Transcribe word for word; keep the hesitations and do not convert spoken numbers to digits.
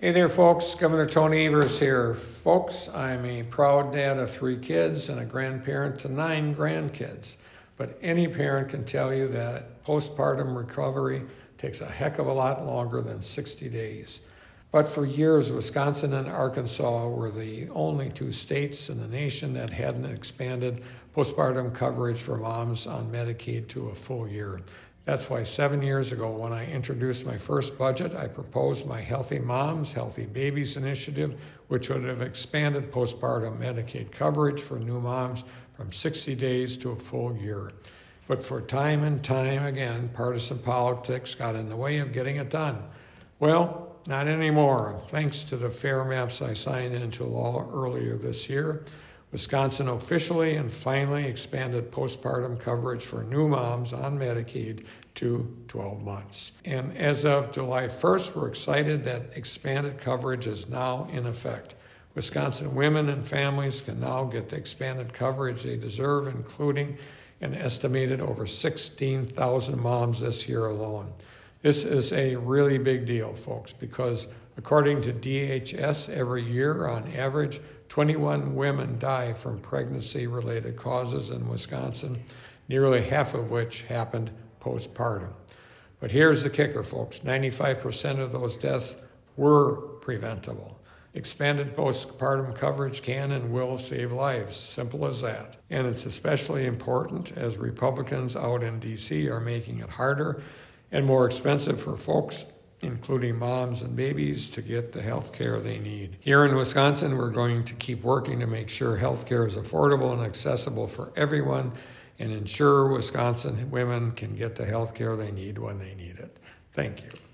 Hey there, folks. Governor Tony Evers here. Folks, I'm a proud dad of three kids and a grandparent to nine grandkids. But any parent can tell you that postpartum recovery takes a heck of a lot longer than sixty days. But for years, Wisconsin and Arkansas were the only two states in the nation that hadn't expanded postpartum coverage for moms on Medicaid to a full year. That's why seven years ago, when I introduced my first budget, I proposed my Healthy Moms, Healthy Babies initiative, which would have expanded postpartum Medicaid coverage for new moms from sixty days to a full year. But for time and time again, partisan politics got in the way of getting it done. Well, not anymore. Thanks to the FAIR maps I signed into law earlier this year, Wisconsin officially and finally expanded postpartum coverage for new moms on Medicaid to twelve months. And as of July first, we're excited that expanded coverage is now in effect. Wisconsin women and families can now get the expanded coverage they deserve, including an estimated over sixteen thousand moms this year alone. This is a really big deal, folks, because according to D H S, every year on average, twenty-one women die from pregnancy-related causes in Wisconsin, nearly half of which happened postpartum. But here's the kicker, folks. ninety-five percent of those deaths were preventable. Expanded postpartum coverage can and will save lives. Simple as that. And it's especially important as Republicans out in D C are making it harder and more expensive for folks, including moms and babies, to get the health care they need. Here in Wisconsin, we're going to keep working to make sure health care is affordable and accessible for everyone and ensure Wisconsin women can get the health care they need when they need it. Thank you.